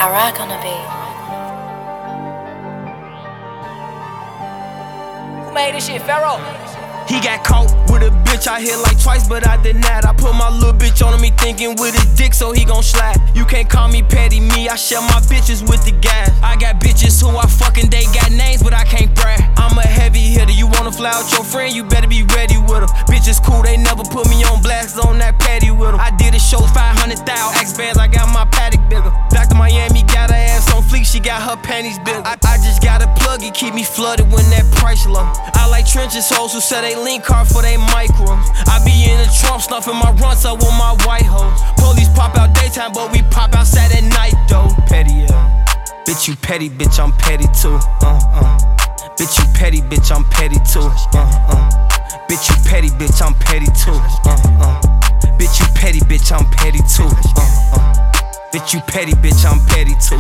I rock on the beat. Who made this shit, Pharaoh? He got caught with a bitch I hit like twice, but I denied. I put my little bitch on him, he thinking with his dick, so he gon' slide. You can't call me petty, me, I share my bitches with the guys. I got bitches who I fucking, they got names, but I can't brag. I'm a heavy hitter, you wanna fly out your friend, you better be ready with her. Bitches cool, they never put me on blast, on that patty with them. I did a show, 500,000 X bands, I got my paddock bigger. Back to Miami, got her ass on fleek, she got her panties bigger. I just got a plug, it keep me flooded when that price low. I like trenches hoes who sell they link card for they micros. I be in the Trump snuffing my runs up with my white hoes. Police pop out daytime, but we pop outside at night though. Petty, yeah. Bitch, you petty, bitch, I'm petty too. Bitch, you petty, bitch, I'm petty too. Bitch, you petty, bitch, I'm petty too. Bitch, you petty, bitch, I'm petty too. Bitch, you petty, bitch, I'm petty too.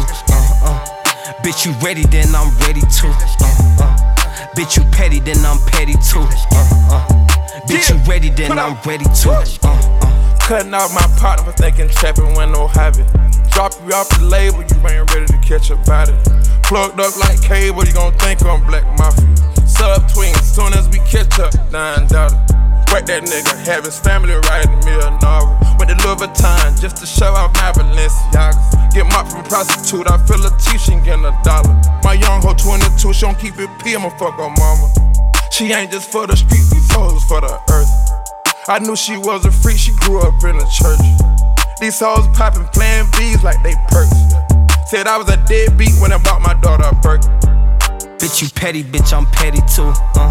Bitch, you ready, then I'm ready too. Bitch, you petty, then I'm petty too. Bitch, you ready, then I'm ready too. Cutting out my partner for thinking trapping when no hobby. Drop you off the label, you ain't ready to catch a body. Plugged up like cable, you gon' think I'm Black Mafia. Sub twins, soon as we catch up, $9. Whack that nigga, have his family writing me a novel. Went to Louis Vuitton just to show off my Balenciagas. Get mopped from prostitute, I feel a T, she getting $1. My young hoe 22, she don't keep it P, I'ma fuck her mama. She ain't just for the streets, these hoes for the earth. I knew she was a freak, she grew up in the church. These hoes poppin', playing B's like they perks. Said I was a deadbeat when I bought my daughter a Birkin. Bitch, you petty, bitch, I'm petty too.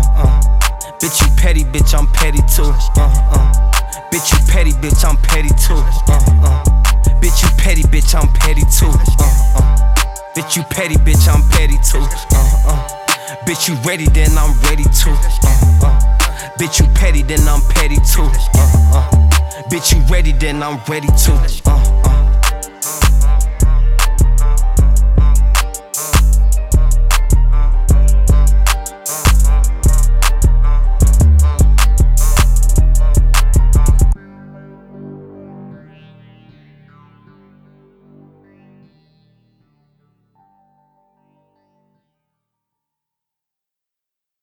Bitch, you petty, bitch, I'm petty too. Bitch, you petty, bitch, I'm petty too. Bitch, you petty, bitch, I'm petty too. Bitch, you petty, bitch, I'm petty too. Bitch, you ready, then I'm ready too. Bitch, you petty, then I'm petty too. Bitch, you ready, then I'm ready too.